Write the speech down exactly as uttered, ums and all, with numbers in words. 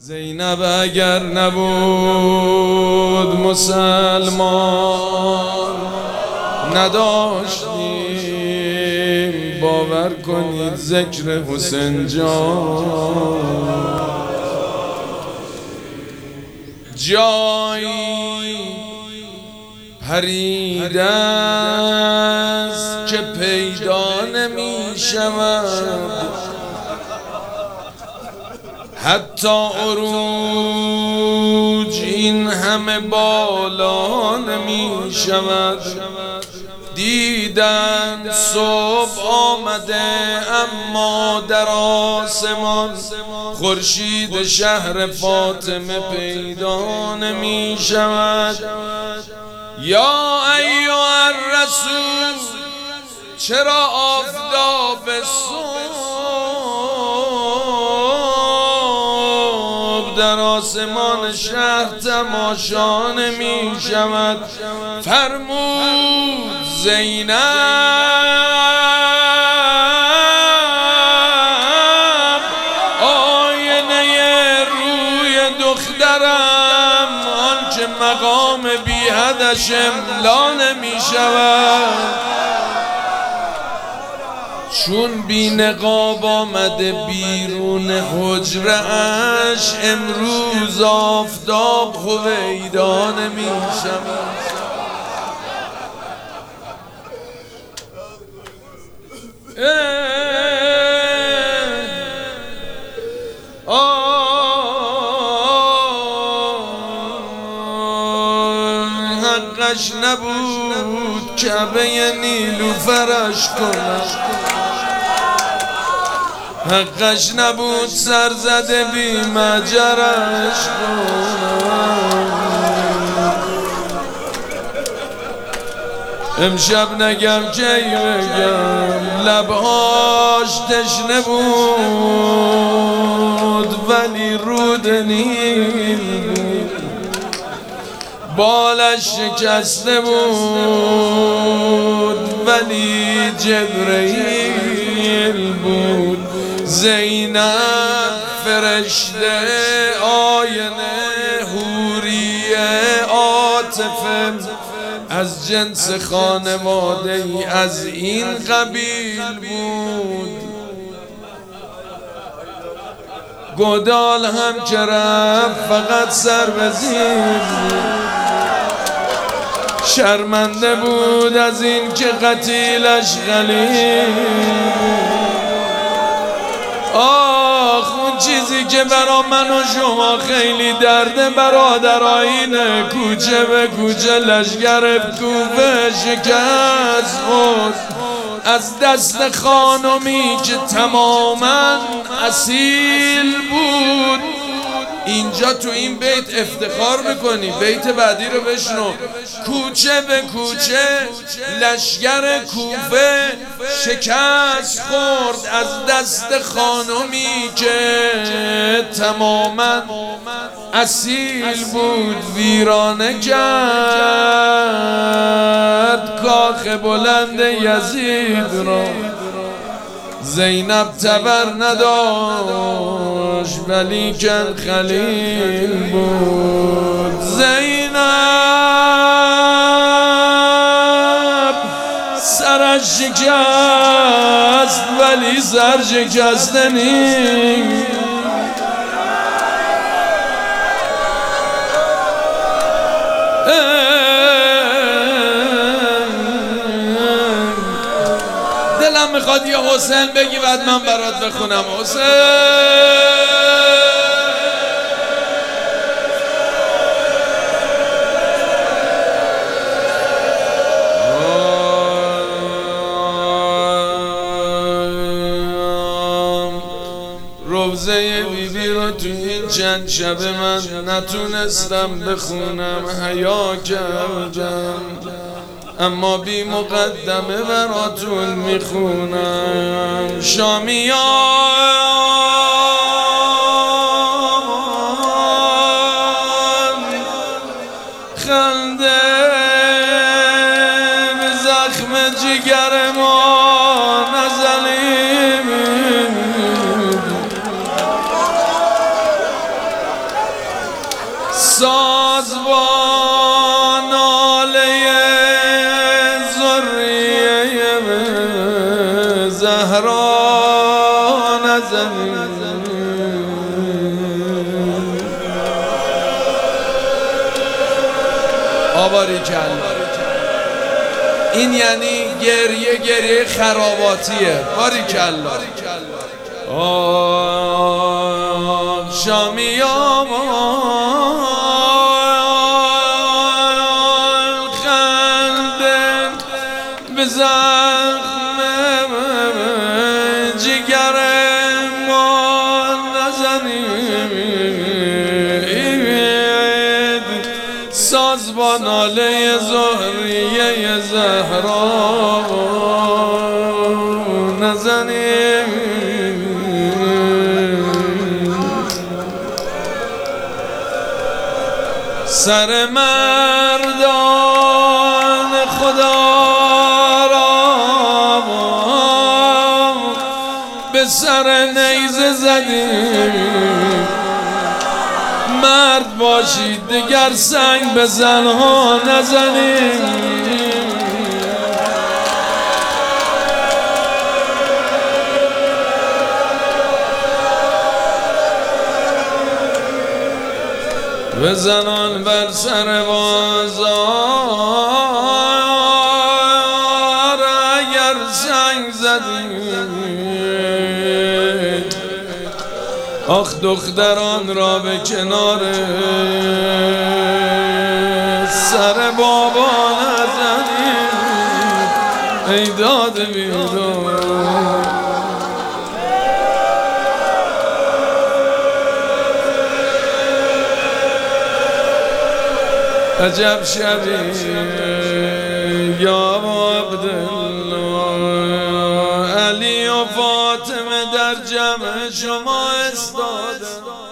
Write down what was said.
زینب اگر نبود مسلمان نداشتیم، باور کنید ذکر حسین جان جایی پریده است که پیدا نمی شود، حتی عروج این همه بالا نمی شود. دیدن صبح آمده اما در آسمان خورشید شهر فاطمه پیدا نمی شود. یا ایها الرسول چرا آفتاب صبح در آسمان شهر تماشا نمی شود؟ فرمود زینب آینه روی دخترم آنچه مقام بی حدش املا نمی شود. چون بی نقاب آمده بیرون حجره اش امروز آفتاب هویدا نمی شود. حقش نبود کعبه نیلوفرش کنم، حقش نبود سرزده بی مجرش کنم. امشب نگم کی بگم لبهاش تشنه بود ولی رود نیل بود، بالش شکسته بود ولی جبرئیل بود. زینب فرشته آینه حوریه عاطفه از جنس خانواده ای از این قبیل بود. گودال هم که رفت فقط سر به زیر شرمنده بود از این که قتیلش غلیظ. آخ اون چیزی که برا من و شما خیلی درده برادر آینه کوچه به کوچه لشگر کوفه شکست خود از دست خانمی که تماما اصیل بود. اینجا تو این بیت افتخار میکنی، بیت بعدی رو بشنو. کوچه به کوچه لشگر کوفه شکست خورد از دست خانمی که تماما اصیل بود. ویرانه کرد کاخ بلند یزید را. زینب تبر نداشت ولیکن خلیل بود. زینب سرش شکست ولی سر شکسته نیست. دلم میخواد یه حسین بگی بعد من برات بخونم. حسین روزه بیبی رو تو این چند شب من نتونستم بخونم، حیا کردم اما بی مقدمه براتون میخونم. شامیان خنده به زخم جگر ما نزنیم، سازبان ناله ذریه زهرا نزنید. آباری کل این یعنی گریه گریه خراباتیه. باری کل شامی آمان خنده به زخم جگر ما نزنید. سازبان ناله زهریه زهرا نزنید. سر مردان خدا را به سر نیزه زدیم. مرد باشید دیگر سنگ به زنها نزنید. به زنان بر سر بازار اگر سنگ زدید، آخ دختران را به کنار سر بابا نزنید. ای داد بیدار عجب شبی یا عبدالله، علی و فاطمه در جمع شما استاده.